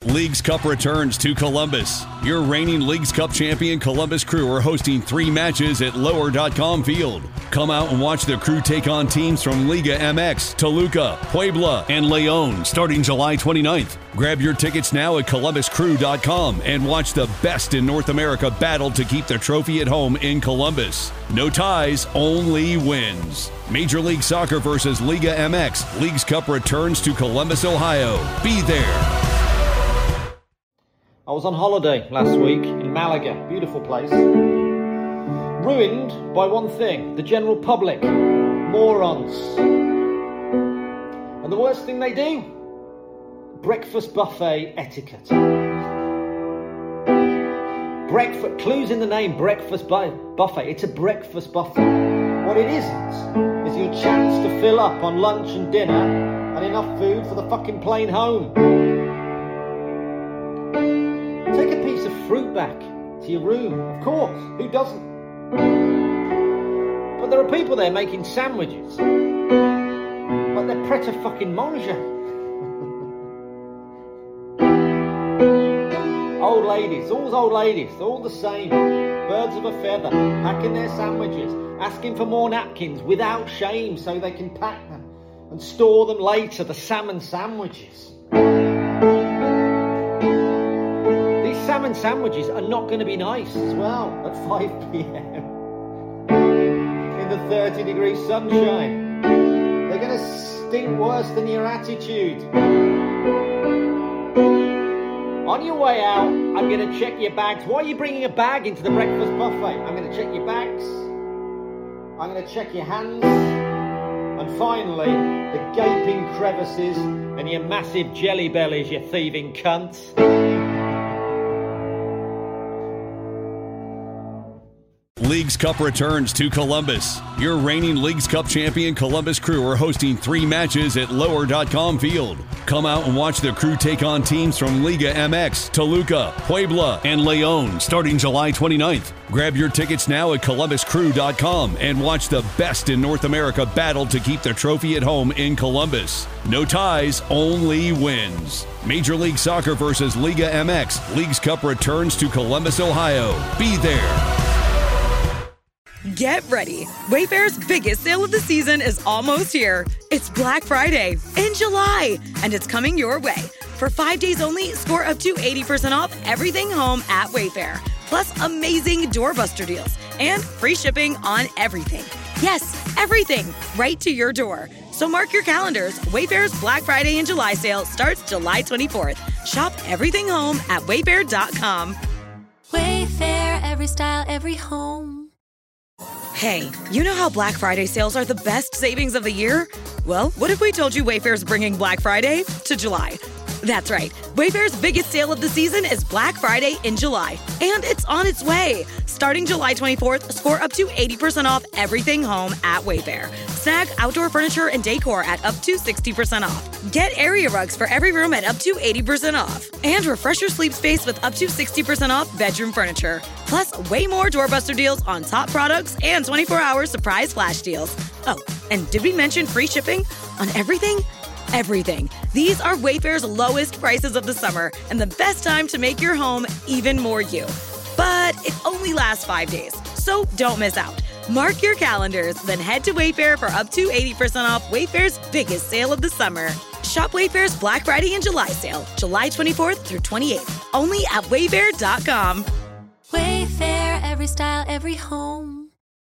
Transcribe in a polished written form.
Leagues Cup returns to Columbus. Your reigning Leagues Cup champion Columbus Crew are hosting 3 matches at Lower.com Field. Come out and watch the Crew take on teams from Liga MX, Toluca, Puebla, and León starting July 29th. Grab your tickets now at ColumbusCrew.com and watch the best in North America battle to keep the trophy at home in Columbus. No ties, only wins. Major League Soccer versus Liga MX. Leagues Cup returns to Columbus, Ohio. Be there. I was on holiday last week in Malaga, beautiful place. Ruined by one thing, the general public, morons. And the worst thing they do, breakfast buffet etiquette. Breakfast, clues in the name, breakfast buffet. It's a breakfast buffet. What it isn't is your chance to fill up on lunch and dinner and enough food for the fucking plane home. Take a piece of fruit back to your room, of course, who doesn't? But there are people there making sandwiches, like they're pret-a-fucking-manger. Old ladies, always old ladies, all the same, birds of a feather, packing their sandwiches, asking for more napkins without shame so they can pack them and store them later, the salmon sandwiches. Salmon sandwiches are not going to be nice as well at 5 p.m. in the 30-degree sunshine. They're going to stink worse than your attitude. On your way out, I'm going to check your bags. Why are you bringing a bag into the breakfast buffet? I'm going to check your bags. I'm going to check your hands. And finally, the gaping crevices and your massive jelly bellies, you thieving cunts. Leagues Cup returns to Columbus. Your reigning Leagues Cup champion Columbus Crew are hosting 3 matches at Lower.com Field. Come out and watch the Crew take on teams from Liga MX, Toluca, Puebla, and León starting July 29th. Grab your tickets now at ColumbusCrew.com and watch the best in North America battle to keep the trophy at home in Columbus. No ties, only wins. Major League Soccer versus Liga MX. Leagues Cup returns to Columbus, Ohio. Be there. Get ready. Wayfair's biggest sale of the season is almost here. It's Black Friday in July, and it's coming your way. For 5 days only, score up to 80% off everything home at Wayfair. Plus amazing doorbuster deals and free shipping on everything. Yes, everything, right to your door. So mark your calendars. Wayfair's Black Friday in July sale starts July 24th. Shop everything home at wayfair.com. Wayfair, every style, every home. Hey, you know how Black Friday sales are the best savings of the year? Well, what if we told you Wayfair's bringing Black Friday to July? That's right. Wayfair's biggest sale of the season is Black Friday in July. And it's on its way. Starting July 24th, score up to 80% off everything home at Wayfair. Snag outdoor furniture and decor at up to 60% off. Get area rugs for every room at up to 80% off. And refresh your sleep space with up to 60% off bedroom furniture. Plus, way more doorbuster deals on top products and 24-hour surprise flash deals. Oh, and did we mention free shipping on everything? Everything. These are Wayfair's lowest prices of the summer and the best time to make your home even more you. But it only lasts 5 days, so don't miss out. Mark your calendars, then head to Wayfair for up to 80% off Wayfair's biggest sale of the summer. Shop Wayfair's Black Friday and July sale, July 24th through 28th, only at wayfair.com. Wayfair, every style, every home.